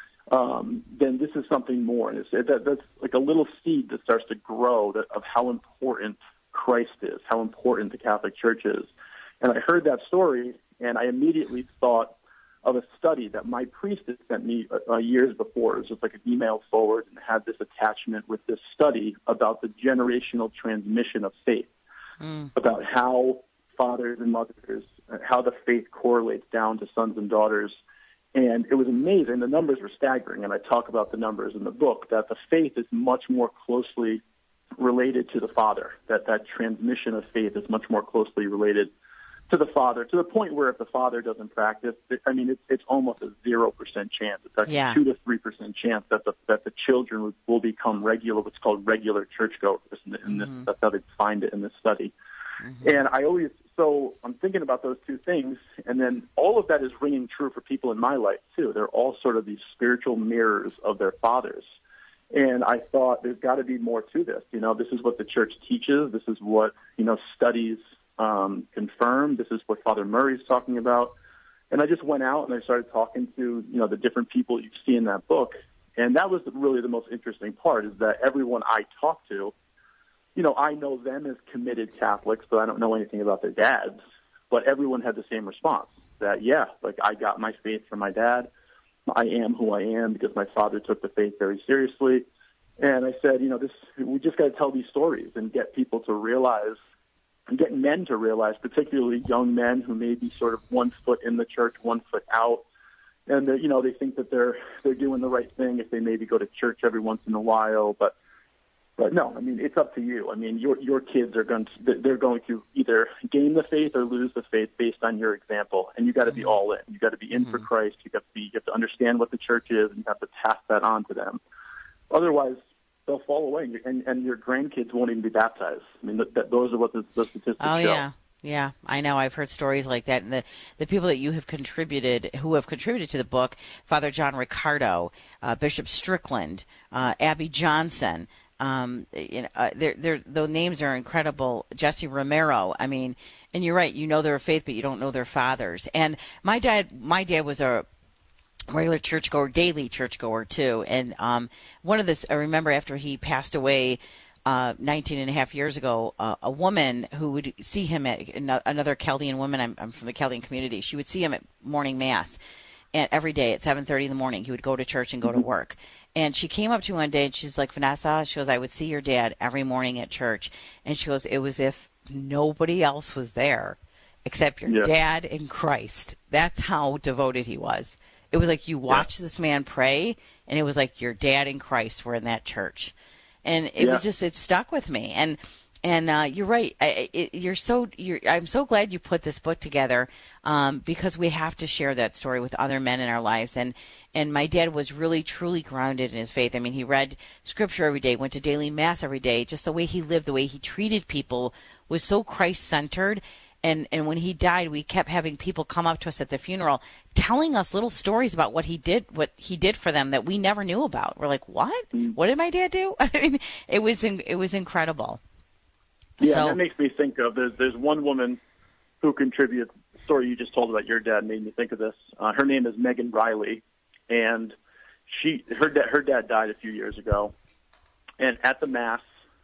then this is something more. And that's like a little seed that starts to grow of how important Christ is, how important the Catholic Church is. And I heard that story, and I immediately thought of a study that my priest had sent me years before. It was just like an email forward, and had this attachment with this study about the generational transmission of faith, about how fathers and mothers, how the faith correlates down to sons and daughters. And it was amazing. The numbers were staggering, and I talk about the numbers in the book, that the faith is much more closely related to the father, that transmission of faith is much more closely related to the father, to the point where if the father doesn't practice, it's almost a 0% chance. It's actually 2 to 3% chance that the children will become what's called regular churchgoers, and that's how they find it in this study. And so I'm thinking about those two things, and then all of that is ringing true for people in my life too. They're all sort of these spiritual mirrors of their fathers. And I thought there's got to be more to this. This is what the church teaches. This is what, studies confirm. This is what Father Murray's talking about. And I just went out and I started talking to, the different people you see in that book. And that was really the most interesting part, is that everyone I talked to, I know them as committed Catholics, but I don't know anything about their dads. But everyone had the same response, that, I got my faith from my dad. I am who I am because my father took the faith very seriously. And I said, we just got to tell these stories and get people to realize, and get men to realize, particularly young men who may be sort of 1 foot in the church, 1 foot out. And they think that they're doing the right thing if they maybe go to church every once in a while, but no, it's up to you. Your kids are going to either gain the faith or lose the faith based on your example, and you got to be all in. You got to be in for Christ. You have to understand what the church is, and you have to pass that on to them. Otherwise, they'll fall away, and your grandkids won't even be baptized. Those are what the statistics show. Yeah, I know. I've heard stories like that. And the people that who have contributed to the book, Father John Ricardo, Bishop Strickland, Abby Johnson, the names are incredible. Jesse Romero. And you're right. Their faith, but you don't know their fathers. And my dad was a regular churchgoer, daily churchgoer too. And I remember after he passed away 19 and a half years ago, a woman who would see him at another Chaldean woman. I'm from the Chaldean community. She would see him at morning mass, and every day at 7:30 in the morning. He would go to church and go to work. And she came up to me one day and she's like, "Vanessa," she goes, "I would see your dad every morning at church." And she goes, "It was if nobody else was there except your dad in Christ." That's how devoted he was. It was like you watched this man pray, and it was like your dad in Christ were in that church. And it was just, it stuck with me. And And you're right. I'm so glad you put this book together because we have to share that story with other men in our lives. And my dad was really, truly grounded in his faith. I mean, he read Scripture every day, went to daily Mass every day. Just the way he lived, the way he treated people was so Christ-centered. And when he died, we kept having people come up to us at the funeral telling us little stories about what he did for them that we never knew about. We're like, what? What did my dad do? I mean, it was incredible. Yeah, So, that makes me think of there's one woman who contributed. The story you just told about your dad made me think of this. Her name is Megan Riley, and her dad died a few years ago. And at the Mass,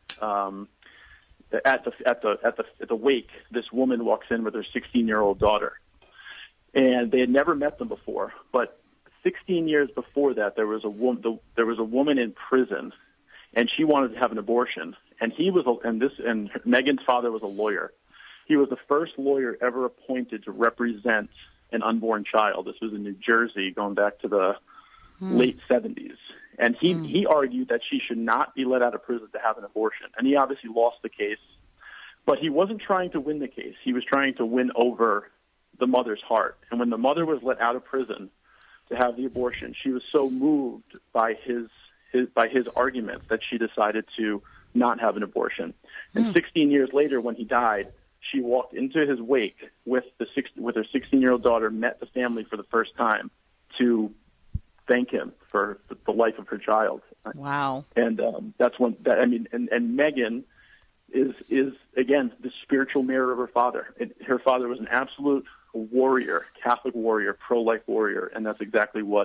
at the wake, this woman walks in with her 16-year-old daughter, and they had never met them before. But 16 years before that, there was a woman in prison, and she wanted to have an abortion. And and Megan's father was a lawyer. He was the first lawyer ever appointed to represent an unborn child. This was in New Jersey, going back to the late 70s. And he argued that she should not be let out of prison to have an abortion. And he obviously lost the case. But he wasn't trying to win the case. He was trying to win over the mother's heart. And when the mother was let out of prison to have the abortion, she was so moved by his arguments that she decided to not have an abortion. And 16 years later, when he died, she walked into his wake with her 16-year-old daughter, met the family for the first time to thank him for the life of her child. Wow. And that's when and Megan is again the spiritual mirror of her father. Her father was an absolute warrior, Catholic warrior, pro-life warrior, and that's exactly what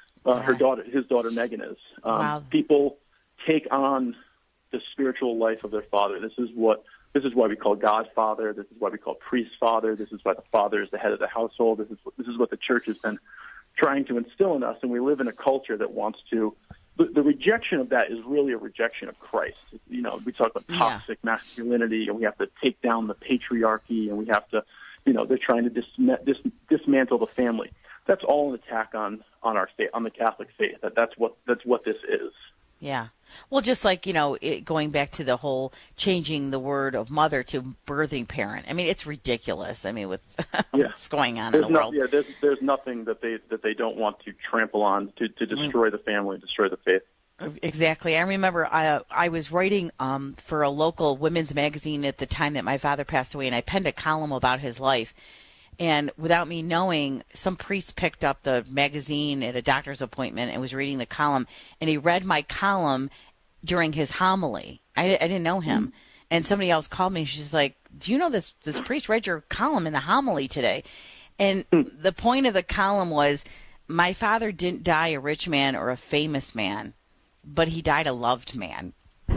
his daughter Megan is. Wow. People take on the spiritual life of their father. This is why we call God Father. This is why we call priest Father. This is why the father is the head of the household. This is what the church has been trying to instill in us, and we live in a culture that wants to. The rejection of that is really a rejection of Christ. You know, we talk about toxic masculinity, and we have to take down the patriarchy, and we have to, they're trying to dismantle the family. That's all an attack on our faith, on the Catholic faith. That's what this is. Yeah. Well, just like, going back to the whole changing the word of mother to birthing parent. I mean, it's ridiculous. I mean, with what's going on in the world. There's nothing that they don't want to trample on to destroy the family, destroy the faith. Exactly. I remember I was writing for a local women's magazine at the time that my father passed away, and I penned a column about his life. And without me knowing, some priest picked up the magazine at a doctor's appointment and was reading the column. And he read my column during his homily. I didn't know him. And somebody else called me. She's like, do you know this priest read your column in the homily today? And the point of the column was, my father didn't die a rich man or a famous man, but he died a loved man.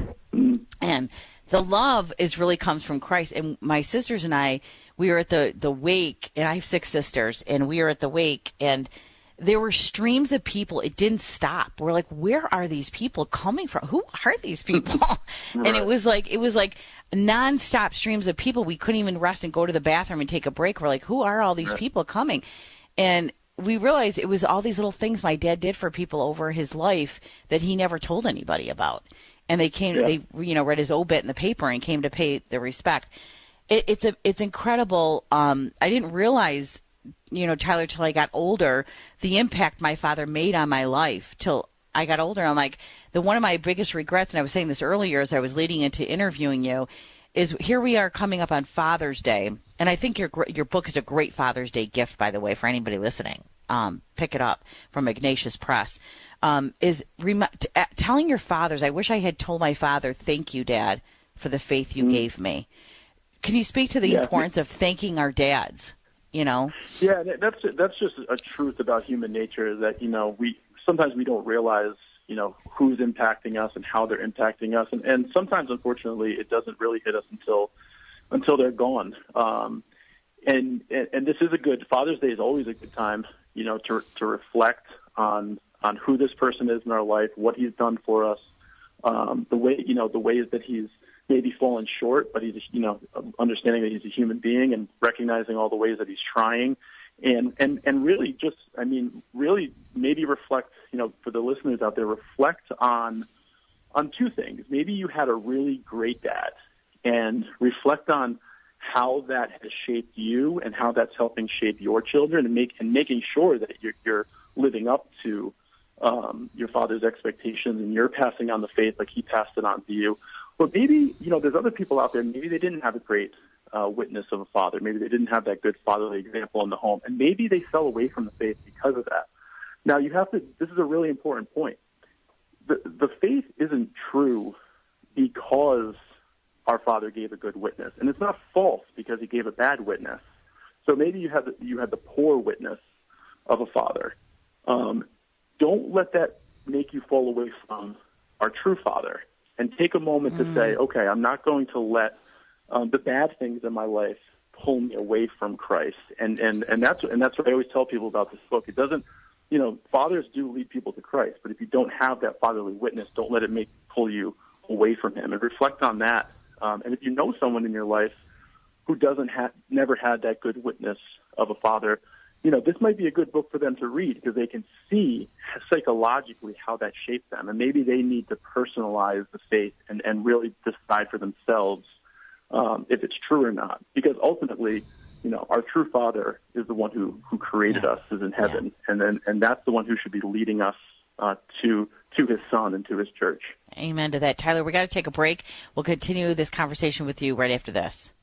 And the love really comes from Christ. And my sisters and I, we were at the wake, and I have 6 sisters, and we were at the wake, and there were streams of people. It didn't stop. We're like, where are these people coming from? Who are these people? Right. And it was like nonstop streams of people. We couldn't even rest and go to the bathroom and take a break. We're like, who are all these people coming? And we realized it was all these little things my dad did for people over his life that he never told anybody about. And they came, they read his obit in the paper and came to pay the respect. It's incredible. I didn't realize, Tyler, till I got older, the impact my father made on my life till I got older. I'm like, one of my biggest regrets, and I was saying this earlier as I was leading into interviewing you, is here we are coming up on Father's Day. And I think your book is a great Father's Day gift, by the way, for anybody listening. Pick it up from Ignatius Press. Telling your fathers, I wish I had told my father, thank you, Dad, for the faith you gave me. Can you speak to the importance of thanking our dads? Yeah, that's just a truth about human nature that we sometimes don't realize who's impacting us and how they're impacting us, and sometimes unfortunately it doesn't really hit us until they're gone. And this is Father's Day is always a good time to reflect on who this person is in our life, what he's done for us, the ways that he's maybe fallen short, but he's, understanding that he's a human being and recognizing all the ways that he's trying, and really just, really maybe reflect, for the listeners out there, reflect on 2 things. Maybe you had a really great dad, and reflect on how that has shaped you and how that's helping shape your children, and making sure that you're living up to your father's expectations, and you're passing on the faith like he passed it on to you. But maybe, there's other people out there, maybe they didn't have a great witness of a father. Maybe they didn't have that good fatherly example in the home, and maybe they fell away from the faith because of that. Now, this is a really important point. The faith isn't true because our father gave a good witness, and it's not false because he gave a bad witness. So maybe you had the poor witness of a father. Don't let that make you fall away from our true father, and take a moment to say, okay, I'm not going to let the bad things in my life pull me away from Christ. And that's what I always tell people about this book. It doesn't, fathers do lead people to Christ, but if you don't have that fatherly witness, don't let it pull you away from him, and reflect on that. And if you know someone in your life who never had that good witness of a father, this might be a good book for them to read, because they can see psychologically how that shaped them. And maybe they need to personalize the faith and really decide for themselves if it's true or not. Because ultimately, our true father is the one who created us, is in heaven. Yeah. And that's the one who should be leading us to his son and to his church. Amen to that. Tyler, we got to take a break. We'll continue this conversation with you right after this.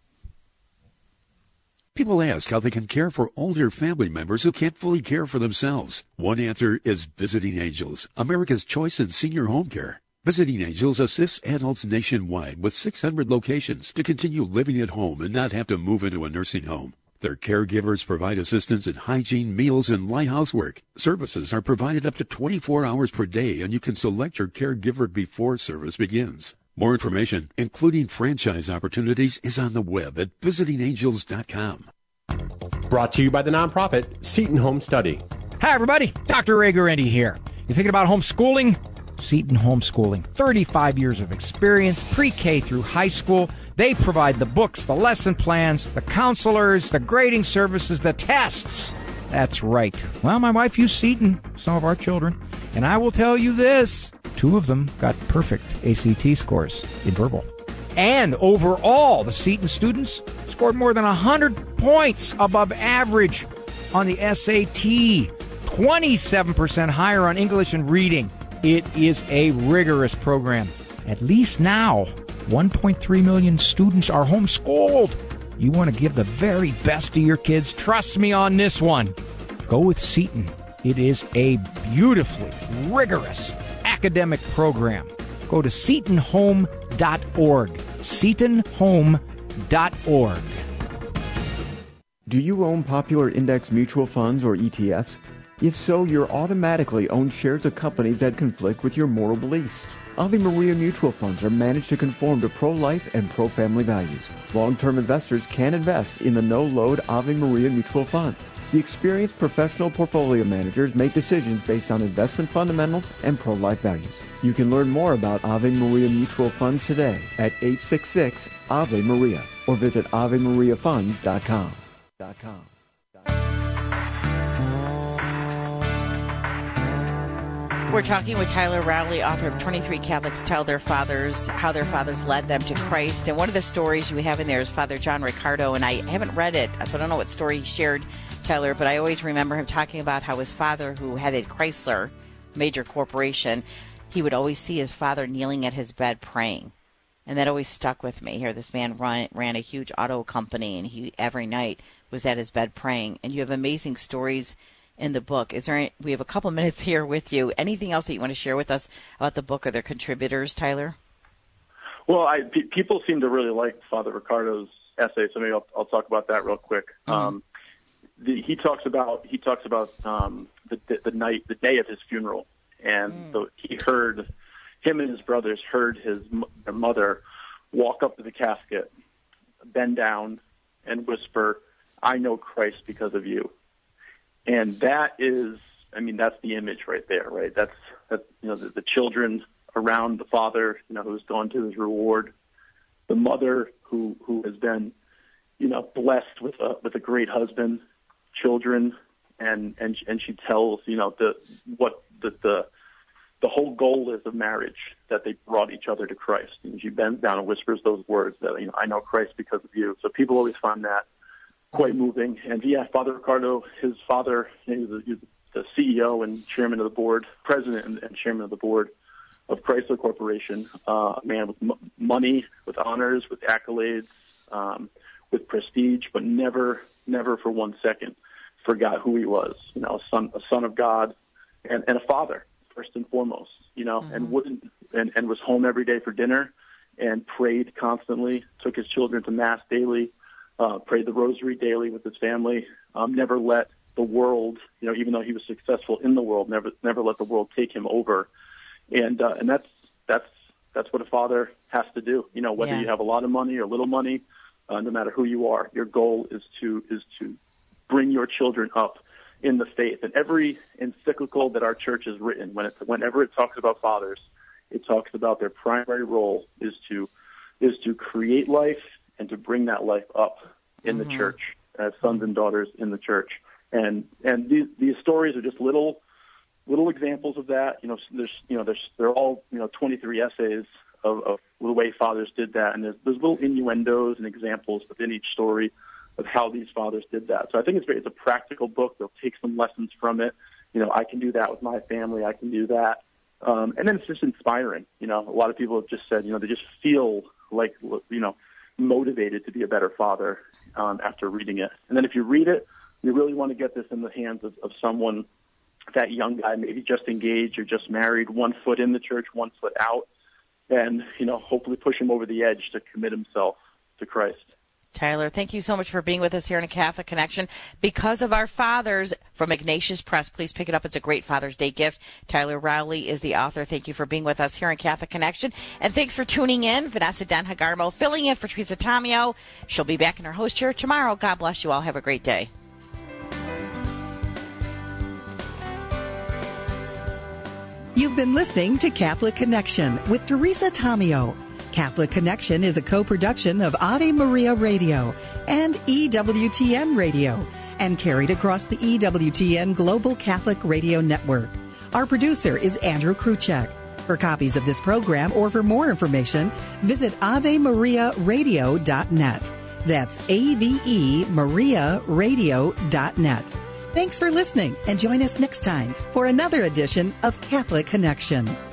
People ask how they can care for older family members who can't fully care for themselves. One answer is Visiting Angels, America's choice in senior home care. Visiting Angels assists adults nationwide with 600 locations to continue living at home and not have to move into a nursing home. Their caregivers provide assistance in hygiene, meals, and light housework. Services are provided up to 24 hours per day, and you can select your caregiver before service begins. More information, including franchise opportunities, is on the web at visitingangels.com. Brought to you by the nonprofit Seton Home Study. Hi, everybody. Dr. Ray Guarendi here. You thinking about homeschooling? Seton Homeschooling. 35 years of experience, pre-K through high school. They provide the books, the lesson plans, the counselors, the grading services, the tests. That's right. Well, my wife used Seton, some of our children. And I will tell you this, 2 of them got perfect ACT scores in verbal. And overall, the Seton students scored more than 100 points above average on the SAT, 27% higher on English and reading. It is a rigorous program. At least now, 1.3 million students are homeschooled. You want to give the very best to your kids? Trust me on this one. Go with Seton. It is a beautifully rigorous academic program. Go to SetonHome.org. SetonHome.org. Do you own popular index mutual funds or ETFs? If so, you're automatically owned shares of companies that conflict with your moral beliefs. Ave Maria mutual funds are managed to conform to pro-life and pro-family values. Long-term investors can invest in the no-load Ave Maria mutual funds. The experienced professional portfolio managers make decisions based on investment fundamentals and pro-life values. You can learn more about Ave Maria mutual funds today at 866-AVE-MARIA or visit AveMariaFunds.com. We're talking with Tyler Rowley, author of 23 Catholics Tell Their Fathers, How Their Fathers Led Them to Christ. And one of the stories you have in there is Father John Riccardo, and I haven't read it, so I don't know what story he shared, Tyler, but I always remember him talking about how his father, who headed Chrysler, major corporation, he would always see his father kneeling at his bed praying. And that always stuck with me. Here, this man ran a huge auto company, and he every night was at his bed praying. And you have amazing stories in the book. We have a couple minutes here with you. Anything else that you want to share with us about the book or their contributors, Tyler? Well, people seem to really like Father Riccardo's essay, so maybe I'll talk about that real quick. Mm-hmm. He talks about the day of his funeral, and him and his brothers heard their mother walk up to the casket, bend down, and whisper, "I know Christ because of you." And that's the image right there, right? That's the children around the father, who's gone to his reward, the mother who has been, blessed with a great husband, children, and she tells, the the whole goal is of marriage, that they brought each other to Christ. And she bends down and whispers those words that, I know Christ because of you. So people always find that quite moving. And yeah, Father Ricardo, his father, he was the CEO and chairman of the board, president and chairman of the board of Chrysler Corporation, a man with money, with honors, with accolades, with prestige, but never for 1 second forgot who he was. A son of God, and a father first and foremost. And was home every day for dinner, and prayed constantly. Took his children to mass daily, prayed the rosary daily with his family. Never let the world, even though he was successful in the world, never let the world take him over. And that's what a father has to do. Whether you have a lot of money or little money, no matter who you are, your goal is to bring your children up in the faith. And every encyclical that our church has written, whenever it talks about fathers, it talks about their primary role is to create life and to bring that life up in the church as sons and daughters in the church. And these stories are just little examples of that. They're all 23 essays of the way fathers did that, and there's little innuendos and examples within each story of how these fathers did that. So I think it's a practical book. They'll take some lessons from it. I can do that with my family. I can do that. And then it's just inspiring. A lot of people have just said, they just feel like, motivated to be a better father after reading it. And then if you read it, you really want to get this in the hands of someone, that young guy, maybe just engaged or just married, 1 foot in the church, 1 foot out, and, hopefully push him over the edge to commit himself to Christ. Tyler, thank you so much for being with us here in A Catholic Connection. Because of Our Fathers from Ignatius Press, please pick it up. It's a great Father's Day gift. Tyler Rowley is the author. Thank you for being with us here in Catholic Connection. And thanks for tuning in. Vanessa Denhagarmo filling in for Teresa Tomeo. She'll be back in her host chair tomorrow. God bless you all. Have a great day. You've been listening to Catholic Connection with Teresa Tomeo. Catholic Connection is a co-production of Ave Maria Radio and EWTN Radio and carried across the EWTN Global Catholic Radio Network. Our producer is Andrew Kruchek. For copies of this program or for more information, visit AveMariaRadio.net. That's AVEMariaRadio.net. Thanks for listening, and join us next time for another edition of Catholic Connection.